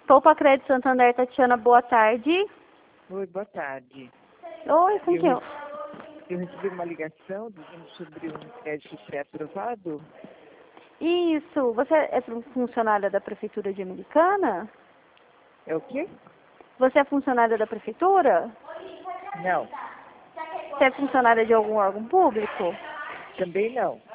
Poupa Crédito Santander, Tatiana, boa tarde. Oi, boa tarde. Oi, com quem? Eu recebi uma ligação dizendo sobre um crédito pré-aprovado. Isso, você é funcionária da Prefeitura de Americana? É o quê? Você é funcionária da Prefeitura? Não, Você é funcionária de algum órgão público? também não.